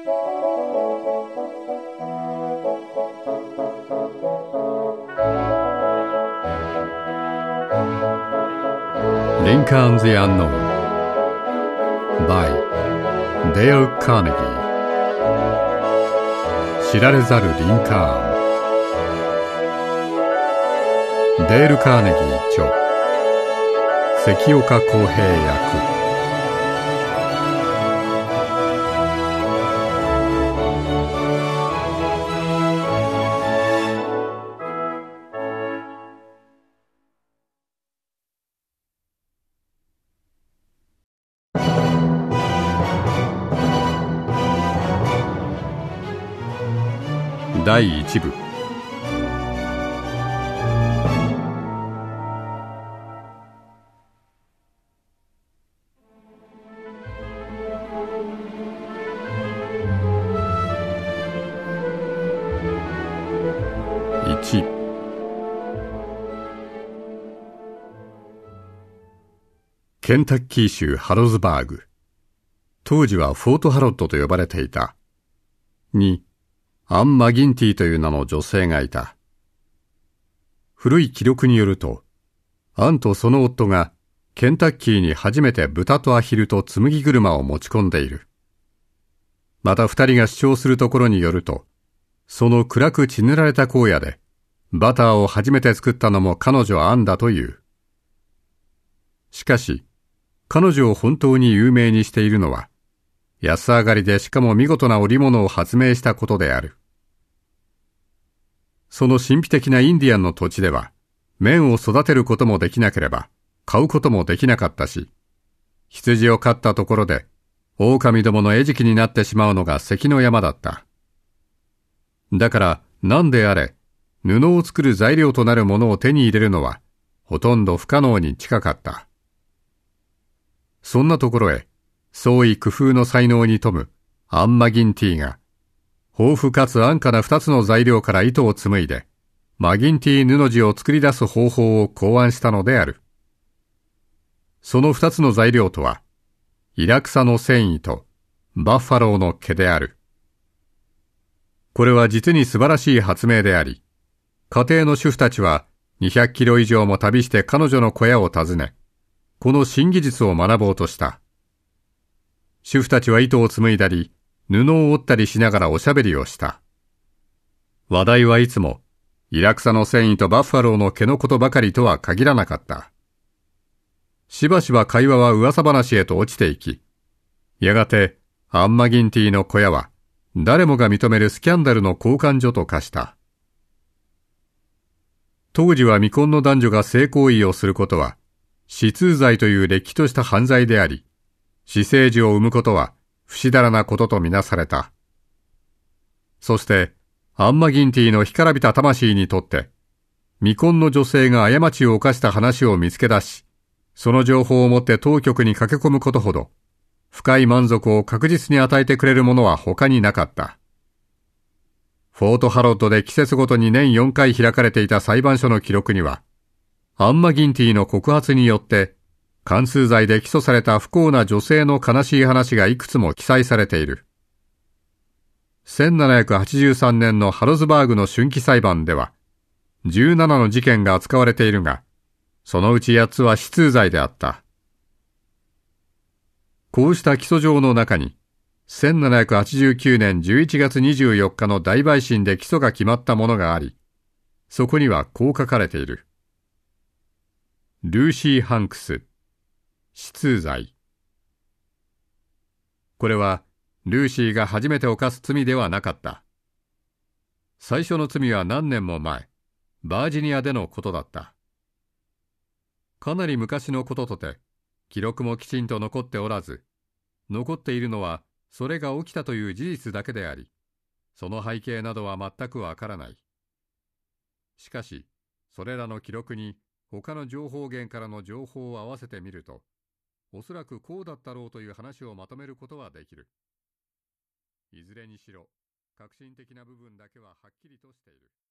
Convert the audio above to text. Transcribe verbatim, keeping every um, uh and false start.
Lincoln the Unknown by Dale Carnegie。 知られざるリンカーン。デール・カーネギー著、関岡浩平役。だいいち部。いち。ケンタッキー州ハロズバーグ、当時はフォートハロッドと呼ばれていた。に、アン・マギンティという名の女性がいた。古い記録によると、アンとその夫がケンタッキーに初めて豚とアヒルと紬車を持ち込んでいる。また二人が主張するところによると、その暗く血塗られた荒野でバターを初めて作ったのも彼女アンだという。しかし、彼女を本当に有名にしているのは、安上がりでしかも見事な織物を発明したことである。その神秘的なインディアンの土地では、麺を育てることもできなければ、買うこともできなかったし、羊を飼ったところで、狼どもの餌食になってしまうのが関の山だった。だから、何であれ、布を作る材料となるものを手に入れるのは、ほとんど不可能に近かった。そんなところへ、創意工夫の才能に富むアン・マギンティが、豊富かつ安価な二つの材料から糸を紡いで、マギンティ布地を作り出す方法を考案したのである。その二つの材料とは、イラクサの繊維とバッファローの毛である。これは実に素晴らしい発明であり、家庭の主婦たちはにひゃくキロ以上も旅して彼女の小屋を訪ね、この新技術を学ぼうとした。主婦たちは糸を紡いだり、布を織ったりしながらおしゃべりをした。話題はいつも、イラクサの繊維とバッファローの毛のことばかりとは限らなかった。しばしば会話は噂話へと落ちていき、やがてアン・マギンティの小屋は、誰もが認めるスキャンダルの交換所と化した。当時は未婚の男女が性行為をすることは、死通罪というれっきとした犯罪であり、私生児を産むことは不死だらなこととみなされた。そして、アン・マギンティの干からびた魂にとって、未婚の女性が過ちを犯した話を見つけ出し、その情報をもって当局に駆け込むことほど、深い満足を確実に与えてくれるものは他になかった。フォートハロッドで季節ごとに年よんかい開かれていた裁判所の記録には、アン・マギンティの告発によって、姦通罪で起訴された不幸な女性の悲しい話がいくつも記載されている。せんななひゃくはちじゅうさんねんのハロズバーグの春季裁判では、じゅうななの事件が扱われているが、そのうちやっつは死通罪であった。こうした起訴状の中に、せんななひゃくはちじゅうきゅうねんじゅういちがつにじゅうよっかの大陪審で起訴が決まったものがあり、そこにはこう書かれている。ルーシー・ハンクス、死通罪。これは、ルーシーが初めて犯す罪ではなかった。最初の罪は何年も前、バージニアでのことだった。かなり昔のこととて、記録もきちんと残っておらず、残っているのはそれが起きたという事実だけであり、その背景などは全くわからない。しかし、それらの記録に他の情報源からの情報を合わせてみると、おそらくこうだったろうという話をまとめることはできる。いずれにしろ、革新的な部分だけははっきりとしている。